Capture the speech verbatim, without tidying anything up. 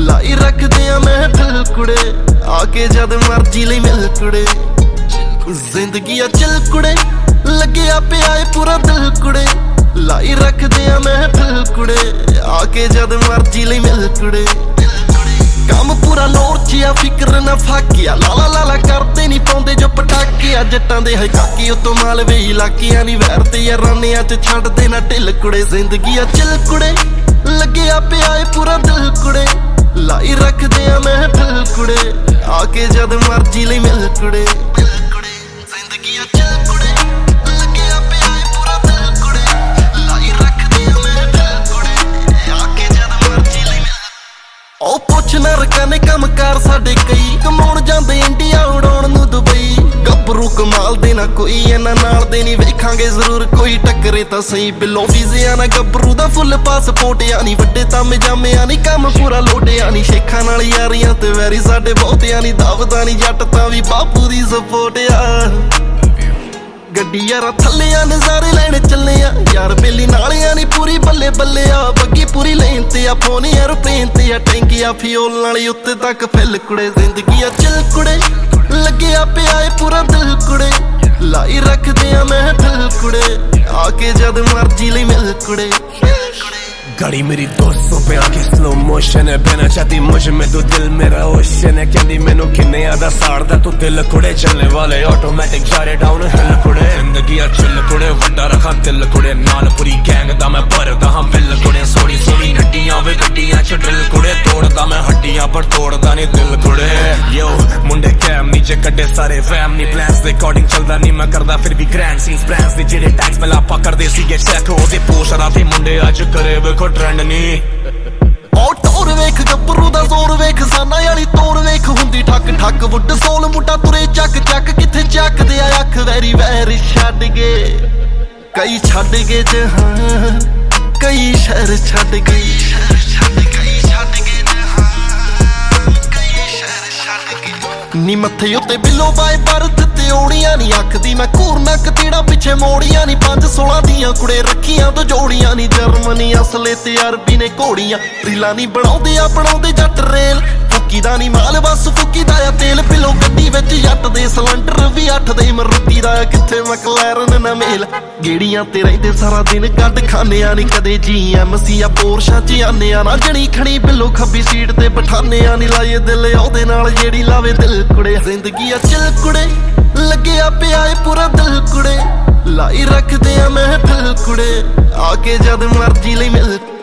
लाई रखदे आ महफिल कुड़े आके जद मर्जी लई मिल कुड़े जिंदगी आ चल कुड़े लगे पे आए पूरा दिल कुड़े लाई रखदे आ महफिल कुड़े आके जद मर्जी लई मिल कुड़े काम पूरा लोर चिया फिक्र ना फाकिया लाला लाला करते नहीं पाउंदे जो पटाकिया जट्टां दे है काकी उतो मालवे इलाकियां नी वैर ते यारानियां च छड्ड दे ना ढिल कुड़े जिंदगी आ चल कुड़े लगे पे आए पूरा दिल कुड़े लाई रखदे आ महफिल कुड़े आके जद मर्जी लई मिल कुड़े जिंदगी आ चल कुड़े लगे पे आए पूरा दिल कुड़े लाई रखदे आ महफिल कुड़े आके जद मर्जी लई मिल ओ पुछ ना रकाने काम कार साडे कई कमाउण जांदे इंडिया उड़ाउण नूं दुबई गब्बरू कमाल दे ना कोई इन्हां नाल दे नहीं वेखांगे जरूर कोई टक्करे तां सही बिलो वीज़िया ना गब्बरू दा फुल पासपोर्ट यानी वड्डे तामे जामे यानी काम पूरा लोटे यानी शेखां नाल यारियां ते वैरी साडे बहुत यानी दावदा नहीं जट तां वी बापू दी सपोर्ट आ गड्डी यारा थल्ले आ नज़ारे लैने चले आ यार बेली नालियां नी पूरी बल्ले बल्ले आ बग्गी पूरी लेन ते आ फोन एयरप्लेन ते आ टैंकी आ फ्यूल नाली उत्ते तक फिल कुड़े जिंदगी आ चल कुड़े लगे पे आए पूरा दिल कुड़े लाई रखदे आ महफिल कुड़े आके जद मर्जी लई मिल कुड़े गाड़ी मेरी दो सौ पे आके स्लो मोशन है बहना चाहती मुझ में तो दिल मेरा ओशन है कहती मैनू किन्ने आदा साड़दा तू दिल कुड़े चलने वाले ऑटोमेटिक जारे डाउन हिल कुड़े जिंदगी आ चिल कुड़े वड्डा रखा दिल कुड़े नाल पूरी गैंग दा मैं भरदा हां बिल कुड़े सोनी सोनी नड्डियां वे गड्डियां च ड्रिल कुड़े तोड़दा मैं हड्डियां पर तोड़दा नहीं दिल कुड़े यो मुंडे कैम नीचे कड्डे सारे फैम नी प्लान्स दे अकॉर्डिंग चलदा नहीं मैं करदा फिर भी ग्रैंड सीन्स ब्रांड्स दे जेडे टैक्स में लापा करदे सीगे चेक ओदे पोस्टरां ते मुंडे अज करे वे ट्रेंड नहीं ओ टोर वेख गब्बरू दा जोर वेख साना याली तोड़ वेख हुंदी ठक ठक वुड सोल मुंडा तुरे चक चक किथे चक दे अख वैरी वैरी छड्ड गए कई छड्ड गए जहां कई शहर छड्ड गए शहर छड्ड कई छड्ड गए जहां कई शहर छड्ड गए नी मथे उत्ते बिलो बाए परत ते ओड़ियां नी अख दी मैं घूर नक तेड़ा पिछे मोड़ियां नी पांच सोलह दियां कुड़े रखियां तो जोड़ियां नी जर्मनी असले ते अरबी ने घोड़ियां रीलां नी बनाउंदे आ बनाउंदे जट रेल फुकी दा नी माल बस फुकी दा आ तेल पिलो गड्डी विच जट दे सिलेंडर भी अठ दे मरुती दा किथे मैकलैरन ना मेल गेड़ियां ते रहिंदे सारा दिन गड्ड खाने आ नी कदे जी एम सी आ पोरशा च आने आ ना जणी खणी बिलो खब्बी सीट ते बिठाने आ नी लाए दिल ओदे नाल जेड़ी लावे दिल कुड़े जिंदगी आ चल कुड़े लगे पे आए पूरा दिल कुड़े लाई रखदे आ महफिल कुड़े आके जद मर्जी लई मिल